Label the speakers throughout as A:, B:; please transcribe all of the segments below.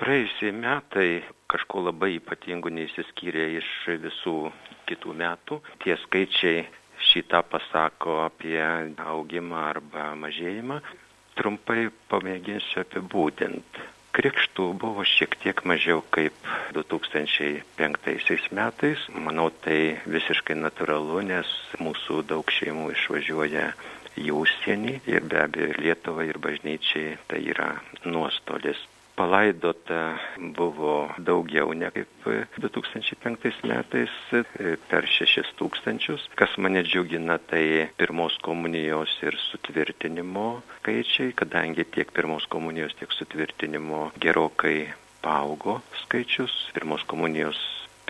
A: Praėjusie metai kažko labai ypatingo neįsiskyrė iš visų kitų metų. Tie skaičiai šitą pasako apie augimą arba mažėjimą. Trumpai pamėginsiu apibūdinti. Krikštų buvo šiek tiek mažiau kaip 2005 metais. Manau, tai visiškai natūralu, nes mūsų daug šeimų išvažiuoja į užsienį ir be abejo Lietuvai ir bažnyčiai tai yra nuostolis. Palaidota buvo daugiau ne kaip 2005 metais, per 6 000. Kas mane džiugina, tai pirmos komunijos ir sutvirtinimo skaičiai, kadangi tiek pirmos komunijos, tiek sutvirtinimo gerokai paaugo skaičius. Pirmos komunijos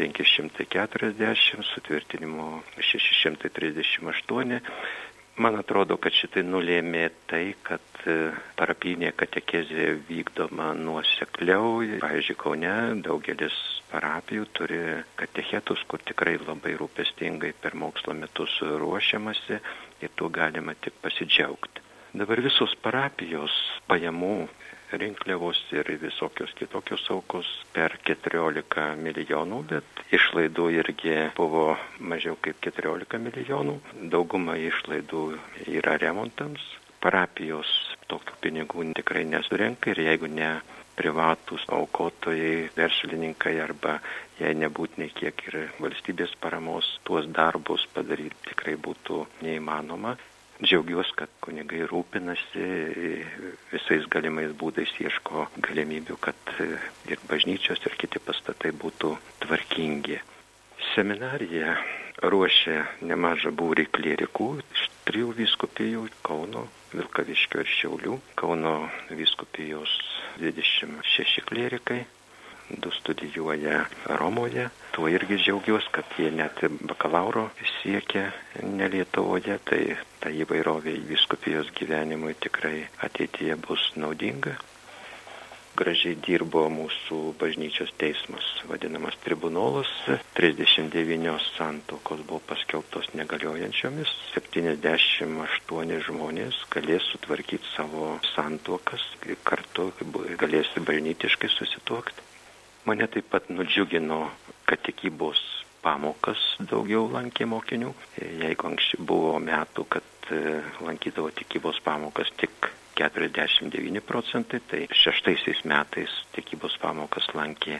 A: 540, sutvirtinimo 638. Man atrodo, kad šitai nulėmė tai, kad parapinė katekezė vykdoma nuosekliau. Pavyzdžiui, Kaune daugelis parapijų turi katechetus, kur tikrai labai rūpestingai per mokslo metus ruošiamasi ir tuo galima tik pasidžiaugti. Dabar visos parapijos pajamų rinkliavos ir visokios kitokios aukos per 14 milijonų, bet išlaidų irgi buvo mažiau kaip 14 milijonų. Dauguma išlaidų yra remontams. Parapijos tokių pinigų tikrai nesurenka ir jeigu ne privatūs aukotojai, verslininkai arba jei nebūtinai kiek ir valstybės paramos, tuos darbus padaryti tikrai būtų neįmanoma. Džiaugiuosi, kad kunigai rūpinasi visais galimais būdais, ieško galimybių, kad ir bažnyčios, ir kiti pastatai būtų tvarkingi. Seminarija ruošia nemažą būrį klierikų iš 3 vyskupijų - Kauno, Vilkaviškio ir Šiaulių. Kauno vyskupijos 26 klierikai, 2 studijuoja Romoje. Tuo irgi džiaugiuosi, kad jie net bakalauro siekia ne Lietuvoje, tai ta įvairovė vyskupijos gyvenimui tikrai ateityje bus naudinga. Gražiai dirbo mūsų bažnyčios teismas, vadinamas tribunolas. 39 santuokos buvo paskelbtos negaliojančiomis. 78 žmonės galės sutvarkyti savo santuokas, kartu galės bažnytiškai susituokti. Mane taip pat nudžiugino, kad tikybos pamokas daugiau lankė mokinių. Jeigu anksčiau buvo metų, kad lankydavo tikybos pamokas tik 49%, tai 6 metais tikybos pamokas lankė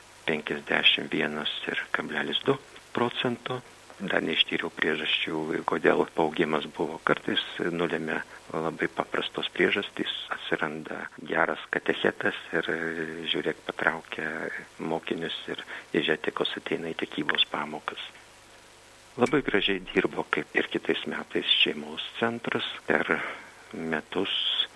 A: 51,2%. Dar neištyriau priežasčių, kodėl paaugimas buvo. Kartais nulėmė labai paprastos priežastys. Atsiranda geras katechetas ir žiūrėk patraukia mokinius ir ježetikos ateina į tikybos pamokas. Labai gražiai dirbo, kaip ir kitais metais, šeimos centras. Per metus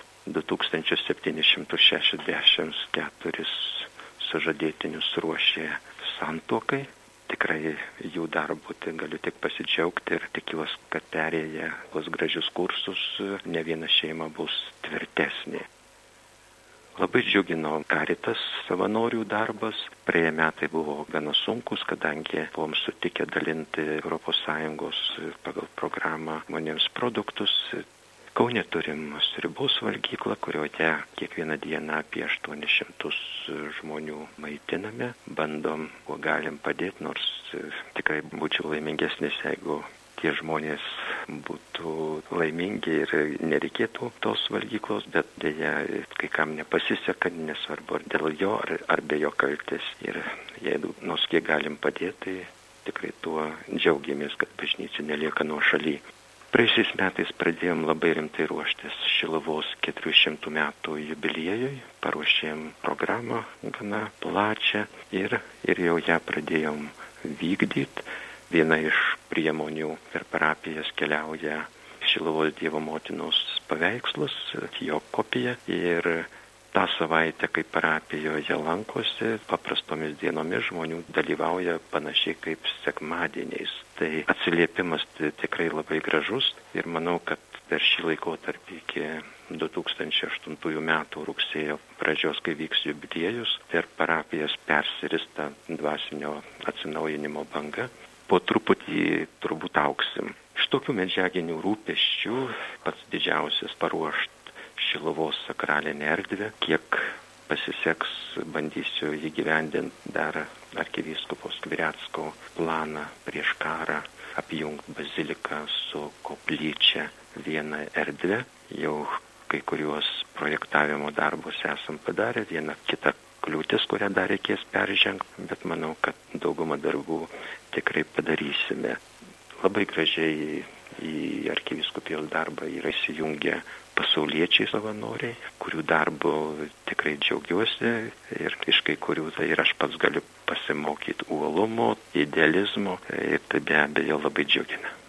A: 2764 sužadėtinius ruošė santuokai. Tikrai jų darbu galiu tik pasidžiaugti ir tikiuosi, kad perėję tuos gražius kursus ne viena šeima bus tvirtesnė. Labai džiugino Caritas savanorių darbas. Praėję metai buvo gana sunkus, kadangi buvom sutikę dalinti ES pagal programą žmonėms produktus. Kaune turim sriubos valgyklą, kurioje kiekvieną dieną apie 800 žmonių maitiname. Bandom, kuo galim padėti, nors tikrai būčiau laimingesnis, jeigu tie žmonės būtų laimingi ir nereikėtų tos valgyklos, bet dėja, kai kam nepasiseka, nesvarbu ar dėl jo, ar be jo kaltės. Ir jeigu nors kiek galim padėti, tai tikrai tuo džiaugiamės, kad bažnyčia nelieka nuošaly. Praėjusiais metais pradėjom labai rimtai ruoštis Šiluvos 400 metų jubiliejui, paruošėm programą gana plačią ir jau ją pradėjom vykdyti. Viena iš priemonių per parapijas keliauja Šiluvos Dievo motinos paveikslas, jo kopija, ir tą savaitę, kai parapijoje lankosi, paprastomis dienomis žmonių dalyvauja panašiai kaip sekmadieniais. Tai atsiliepimas tikrai labai gražus ir manau, kad per šį laikotarpį iki 2008 metų rugsėjo pradžios, kai vyks jubiliejus, per parapijas persirista dvasinio atsinaujinimo banga. Po truputį turbūt augsim. Iš tokių medžiaginių rūpesčių pats didžiausias paruošti Šiluvos sakralinę erdvę, kiek pasiseks, bandysiu įgyvendinti dar arkivyskupo Skvirecko planą prieš karą apjungti baziliką su koplyčia vieną erdvę. Jau kai kuriuos projektavimo darbus esam padarę, viena kita kliūtis, kurią dar reikės peržengti, bet manau, kad daugumą darbų tikrai padarysime. Labai gražiai į arkivyskupijos darbą yra įsijungę pasauliečiai savanoriai, kurių darbo tikrai džiaugiuosi ir iš kai kurių tai ir aš pats galiu pasimokyti uolumo, idealizmo ir tai be abejo labai džiugina.